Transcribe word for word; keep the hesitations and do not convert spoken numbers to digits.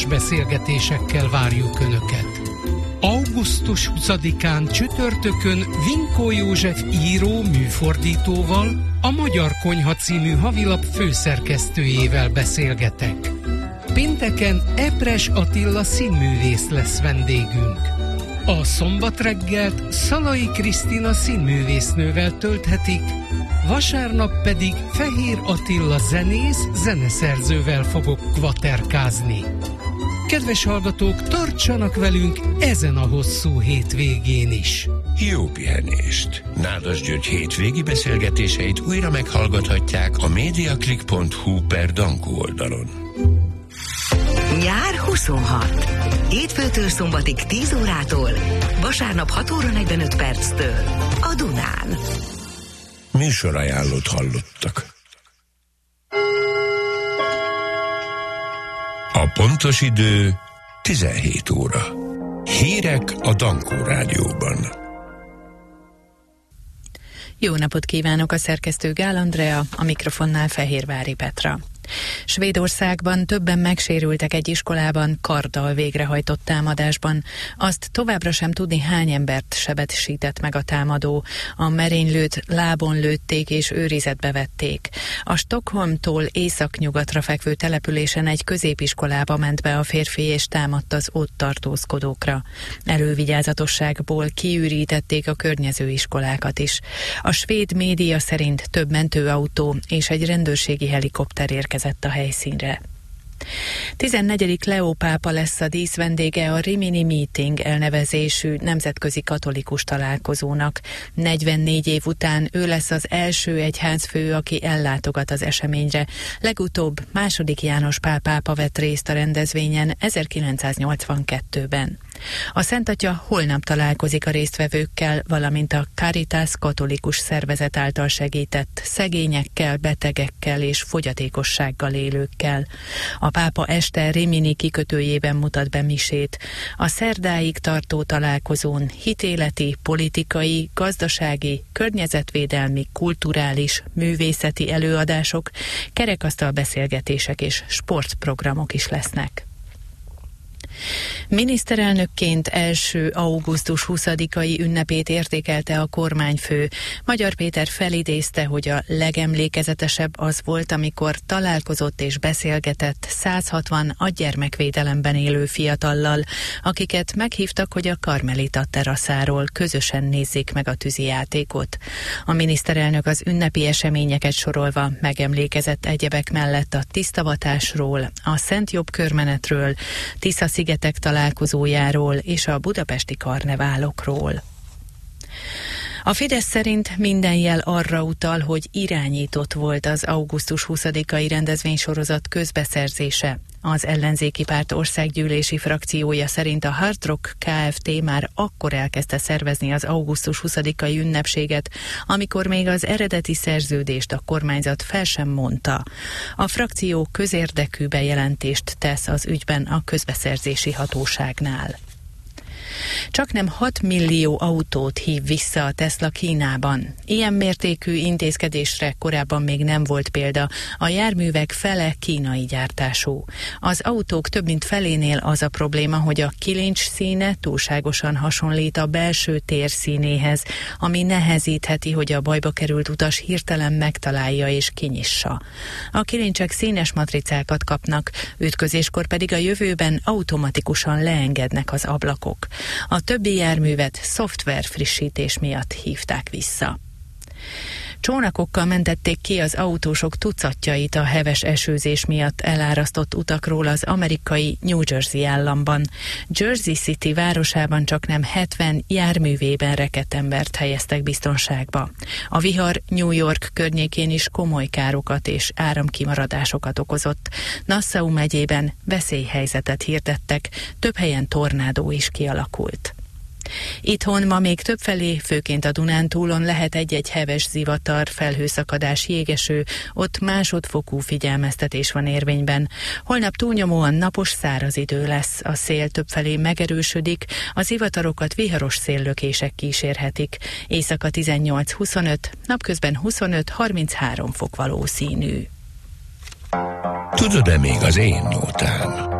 izgalmas beszélgetésekkel várjuk Önöket. augusztus huszadikán csütörtökön Vinkó József író műfordítóval, a Magyar Konyha című havilap főszerkesztőjével beszélgetek. Pénteken Epres Attila színművész lesz vendégünk. A szombat reggelt Szalai Krisztina színművésznővel tölthetik, vasárnap pedig Fehér Attila zenész, zeneszerzővel fogok kvaterkázni. Kedves hallgatók, tartsanak velünk ezen a hosszú hétvégén is. Jó pihenést! Nádas György hétvégi beszélgetéseit újra meghallgathatják a mediaclick pont hu per Dankó oldalon. Nyár huszonhat. Hétfőtől szombatig tíz órától, vasárnap hat óra negyvenöt perctől a Dunán. Műsorajánlót hallottak. A pontos idő tizenhét óra. Hírek a Dankó Rádióban. Jó napot kívánok, a szerkesztő Gál Andrea, a mikrofonnál Fehérvári Petra. Svédországban többen megsérültek egy iskolában karddal végrehajtott támadásban. Azt továbbra sem tudni, hány embert sebesített meg a támadó. A merénylőt lábon lőtték és őrizetbe vették. A Stockholmtól északnyugatra fekvő településen egy középiskolába ment be a férfi és támadt az ott tartózkodókra. Elővigyázatosságból kiürítették a környező iskolákat is. A svéd média szerint több mentőautó és egy rendőrségi helikopter érkezett a helyszínre. tizennegyedik Leó pápa lesz a díszvendége a Rimini Meeting elnevezésű nemzetközi katolikus találkozónak. negyvennégy év után ő lesz az első egyházfő, aki ellátogat az eseményre. Legutóbb második János Pál pápa vett részt a rendezvényen ezerkilencszáznyolcvankettőben. A Szent Atya holnap találkozik a résztvevőkkel, valamint a Caritas katolikus szervezet által segített szegényekkel, betegekkel és fogyatékossággal élőkkel. A pápa este Rimini kikötőjében mutat be misét. A szerdáig tartó találkozón hitéleti, politikai, gazdasági, környezetvédelmi, kulturális, művészeti előadások, kerekasztal beszélgetések és sportprogramok is lesznek. Miniszterelnökként első augusztus huszadikai ünnepét értékelte a kormányfő. Magyar Péter felidézte, hogy a legemlékezetesebb az volt, amikor találkozott és beszélgetett száz hatvan a gyermekvédelemben élő fiatallal, akiket meghívtak, hogy a Karmelita teraszáról közösen nézzék meg a tűzijátékot. A miniszterelnök az ünnepi eseményeket sorolva megemlékezett egyebek mellett a tisztavatásról, a Szent Jobb körmenetről, Tisza-szigetek találkozójáról és a budapesti karneválokról. A Fidesz szerint minden jel arra utal, hogy irányított volt az augusztus huszadikai rendezvénysorozat közbeszerzése. Az ellenzéki párt országgyűlési frakciója szerint a Hard Rock Kft. Már akkor elkezdte szervezni az augusztus huszadikai ünnepséget, amikor még az eredeti szerződést a kormányzat fel sem mondta. A frakció közérdekű bejelentést tesz az ügyben a közbeszerzési hatóságnál. Csaknem hat millió autót hív vissza a Tesla Kínában. Ilyen mértékű intézkedésre korábban még nem volt példa. A járművek fele kínai gyártású. Az autók több mint felénél az a probléma, hogy a kilincs színe túlságosan hasonlít a belső tér színéhez, ami nehezítheti, hogy a bajba került utas hirtelen megtalálja és kinyissa. A kilincsek színes matricákat kapnak, ütközéskor pedig a jövőben automatikusan leengednek az ablakok. A többi járművet szoftver frissítés miatt hívták vissza. Csónakokkal mentették ki az autósok tucatjait a heves esőzés miatt elárasztott utakról az amerikai New Jersey államban. Jersey City városában csaknem hetven járművében rekedt embert helyeztek biztonságba. A vihar New York környékén is komoly károkat és áramkimaradásokat okozott. Nassau megyében veszélyhelyzetet hirdettek, több helyen tornádó is kialakult. Itthon ma még többfelé, főként a Dunántúlon lehet egy-egy heves zivatar, felhőszakadás, jégeső, ott másodfokú figyelmeztetés van érvényben. Holnap túlnyomóan napos, száraz idő lesz, a szél többfelé megerősödik, a zivatarokat viharos széllökések kísérhetik. Éjszaka tizennyolc-huszonöt, napközben huszonöt-harminchárom fok valószínű. Tudod-e még az én nótám?